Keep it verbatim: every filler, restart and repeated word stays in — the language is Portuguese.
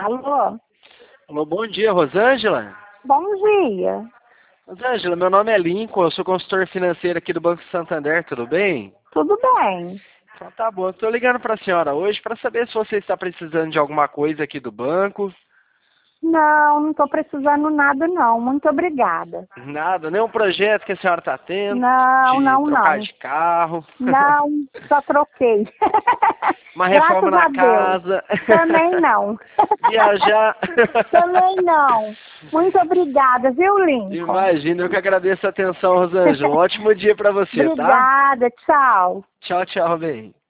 Alô? Alô, bom dia, Rosângela. Bom dia. Rosângela, meu nome é Lincoln, eu sou consultor financeiro aqui do Banco Santander, tudo bem? Tudo bem. Então tá bom, estou ligando para a senhora hoje para saber se você está precisando de alguma coisa aqui do banco. Não, não estou precisando nada não. Muito obrigada. Nada, nenhum projeto que a senhora está tendo Não, de não, trocar não. de carro. Não, só troquei. Uma reforma Graças a na Deus. casa. Também não. Viajar. Também não. Muito obrigada, viu, Lincoln? Imagina, eu que agradeço a atenção, Rosângela. Um ótimo dia para você, tá? Obrigada, tchau. Tchau, tchau, bem.